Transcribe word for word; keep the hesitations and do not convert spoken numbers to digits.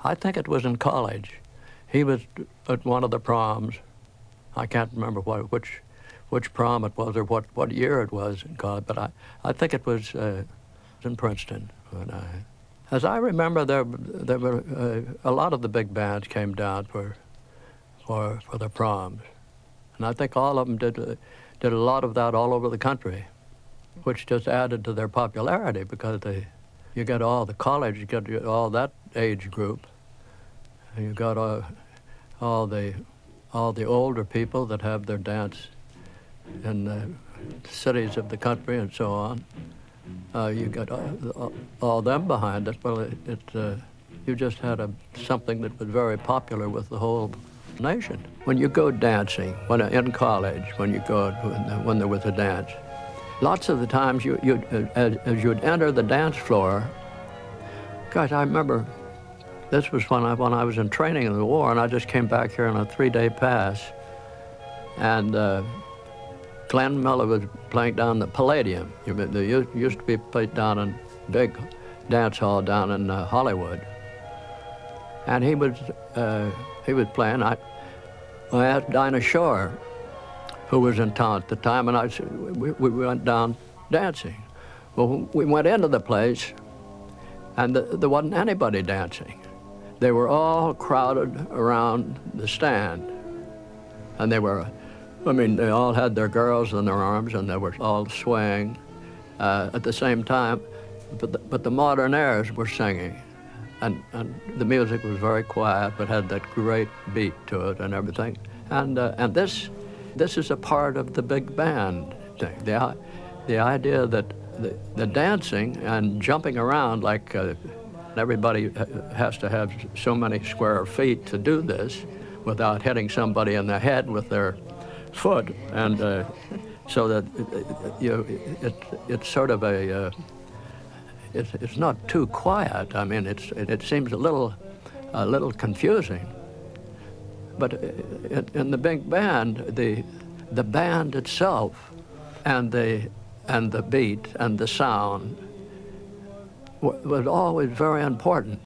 I think it was in college. He was at one of the proms. I can't remember what, which which prom it was or what, what year it was in college, but I, I think it was uh, in Princeton. When I, as I remember, there there were uh, a lot of the big bands came down for for for the proms, and I think all of them did uh, did a lot of that all over the country, which just added to their popularity because they, you got all the college, you got all that age group, and you got all, all the all the older people that have their dance in the cities of the country and so on. Uh, you got all, all them behind it. Well, it, it uh, you just had a something that was very popular with the whole nation. When you go dancing, when in college, when you go when, when there was a dance, lots of the times you you as, as you'd enter the dance floor. Gosh, I remember this was when I when I was in training in the war, and I just came back here on a three-day pass, and. Uh, Glenn Miller was playing down the Palladium. There used to be played down in big dance hall down in uh, Hollywood. And he was uh, he was playing. I, I asked Dinah Shore, who was in town at the time, and I said, we, we went down dancing. Well, we went into the place, and the, there wasn't anybody dancing. They were all crowded around the stand, and they were. I mean, they all had their girls in their arms, and they were all swaying uh, at the same time. But the, but the Modernaires were singing, and, and the music was very quiet, but had that great beat to it and everything. And uh, and this this is a part of the big band thing. The the idea that the, the dancing and jumping around, like uh, everybody has to have so many square feet to do this without hitting somebody in the head with their foot, and uh, so that you know, it, it's sort of a uh, it's it's not too quiet. I mean, it's it, it seems a little a little confusing. But in, in the big band, the the band itself, and the and the beat and the sound was always very important.